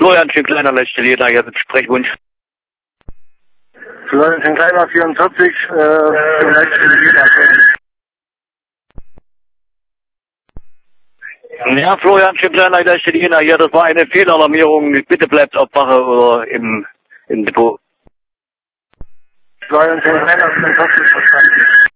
Florian Kleiner, letzte Lieder, jetzt Sprechwunsch. Florian Kleiner, 44, vielleicht Ja, Florian Kleiner, letzte Lieder, hier, das war eine Fehlalarmierung. Bitte bleibt auf Wache oder im Depot. Florian Kleiner, 44, verstanden.